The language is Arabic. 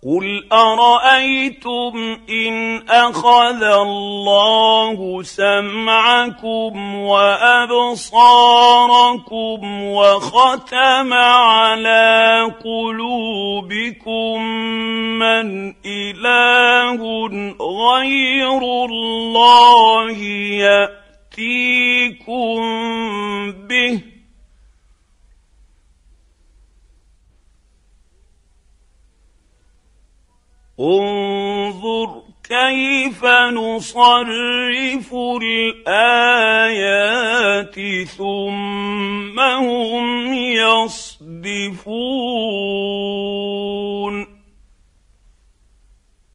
قل ارايتم ان اخذ الله سمعكم وابصاركم وختم على قلوبكم من اله غير الله ياتيكم به انظر كيف نصرف الايات ثم هم يصدفون.